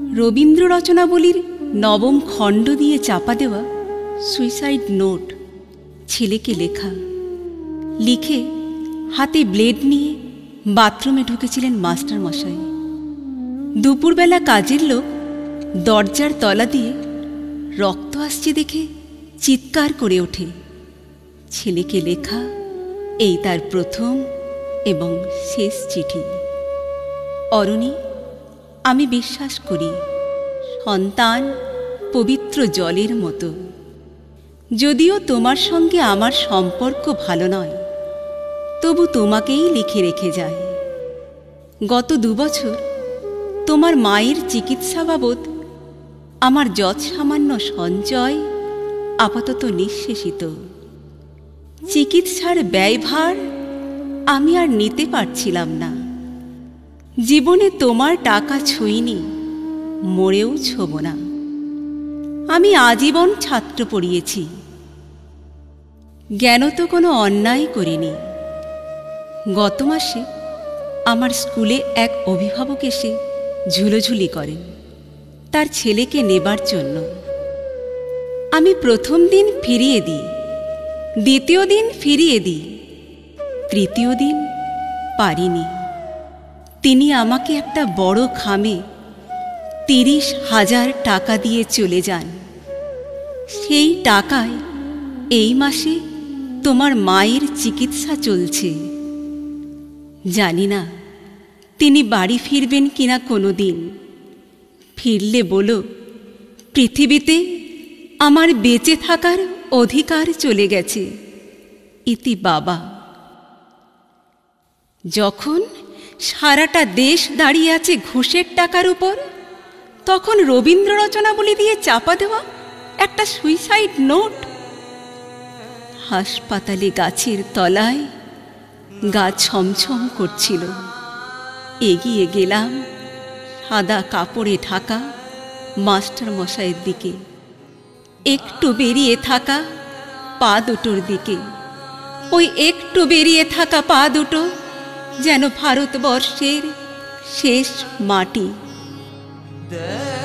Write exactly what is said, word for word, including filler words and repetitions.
রবীন্দ্র রচনাবলীর নবম খণ্ড দিয়ে চাপা দেওয়া সুইসাইড নোট ছেলেকে লেখা। লিখে হাতে ব্লেড নিয়ে বাথরুমে ঢুকেছিলেন মাস্টার মশাই। দুপুরবেলা কাজের লোক দরজার তলা দিয়ে রক্ত আসছে দেখে চিৎকার করে ওঠে। ছেলেকে লেখা এই তার প্রথম এবং শেষ চিঠি। অরণি, আমি বিশ্বাস করি সন্তান পবিত্র জলের মতো। যদিও তোমার সঙ্গে আমার সম্পর্ক ভালো নয়, তবু তোমাকেই লিখে রেখে যায়। গত দুবছর তোমার মায়ের চিকিৎসা বাবদ আমার যৎ সামান্য সঞ্চয় আপাতত নিঃশেষিত। চিকিৎসার ব্যয়ভার আমি আর নিতে পারছিলাম না। জীবনে তোমার টাকা ছুঁইনি, মরেও ছোব না। আমি আজীবন ছাত্র পড়িয়েছি, জ্ঞানত কোনো অন্যায় করিনি। গত মাসে আমার স্কুলে এক অভিভাবক এসে ঝুলোঝুলি করেন তার ছেলেকে নেবার জন্য। আমি প্রথম দিন ফিরিয়ে দিই, দ্বিতীয় দিন ফিরিয়ে দিই, তৃতীয় দিন পারিনি। তিনি আমাকে একটা বড় খামে তিরিশ হাজার টাকা দিয়ে চলে যান। সেই টাকায় এই মাসে তোমার মায়ের চিকিৎসা চলছে। জানি না তিনি বাড়ি ফিরবেন কিনা কোনো দিন। ফিরলে বলো, পৃথিবীতে আমার বেঁচে থাকার অধিকার চলে গেছে। ইতি বাবা। যখন সারাটা দেশ দাঁড়িয়ে আছে ঘুষের টাকার উপর, তখন রবীন্দ্র রচনাবলী দিয়ে চাপা দেওয়া একটা সুইসাইড নোট। হাসপাতালে গাছের তলায় গা ছমছম করছিল। এগিয়ে গেলাম সাদা কাপড়ে ঢাকা মাস্টার মশাইয়ের দিকে, একটু বেরিয়ে থাকা পা দুটোর দিকে। ওই একটু বেরিয়ে থাকা পা দুটো যেন ভারতবর্ষের শেষ মাটি।